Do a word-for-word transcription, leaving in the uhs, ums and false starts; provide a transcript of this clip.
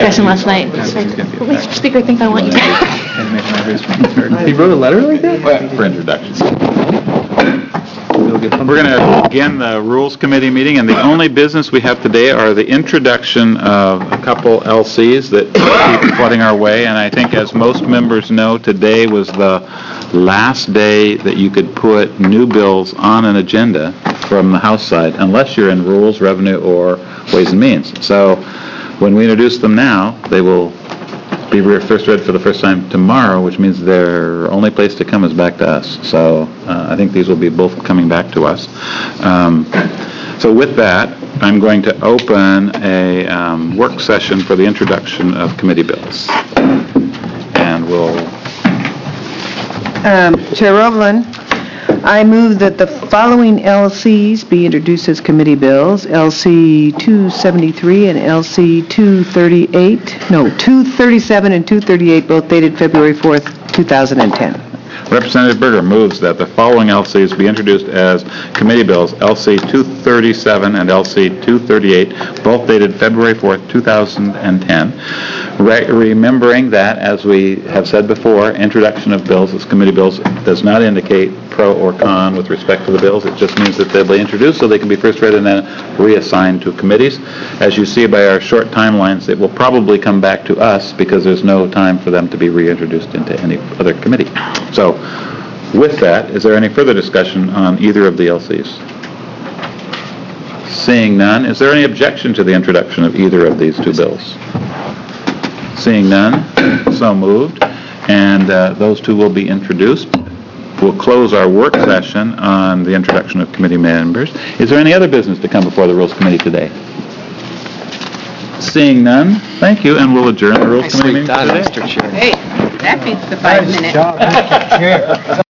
discussion last night. It's like, what makes your speaker think I want you to? He wrote a letter like that? Well, for introduction. We're going to begin the Rules Committee meeting, and the only business we have today are the introduction of a couple L Cs that keep flooding our way, and I think, as most members know, today was the last day that you could put new bills on an agenda from the House side, unless you're in Rules, Revenue, or Ways and Means. So when we introduce them now, they will be re- first read for the first time tomorrow, which means their only place to come is back to us. So uh, I think these will be both coming back to us. Um, so with that, I'm going to open a um, work session for the introduction of committee bills. And we'll... Um, Chair Roblin, I move that the following L Cs be introduced as committee bills: L C two seventy-three and L C two thirty-eight, no, two thirty-seven and two thirty-eight, both dated February fourth, two thousand ten. Representative Berger moves that the following L Cs be introduced as committee bills: L C two thirty-seven and L C two thirty-eight, both dated February fourth, two thousand ten. Re- remembering that, as we have said before, introduction of bills as committee bills does not indicate pro or con with respect to the bills. It just means that they'll be introduced so they can be first read and then reassigned to committees. As you see by our short timelines, it will probably come back to us because there's no time for them to be reintroduced into any other committee. So, with that, is there any further discussion on either of the L Cs? Seeing none, is there any objection to the introduction of either of these two bills? Seeing none, so moved, and uh, those two will be introduced. We'll close our work session on the introduction of committee members. Is there any other business to come before the Rules Committee today? Seeing none, thank you, and we'll adjourn the Rules Committee meeting today. Hey, that beats the five minutes. Nice job, Mister Chair.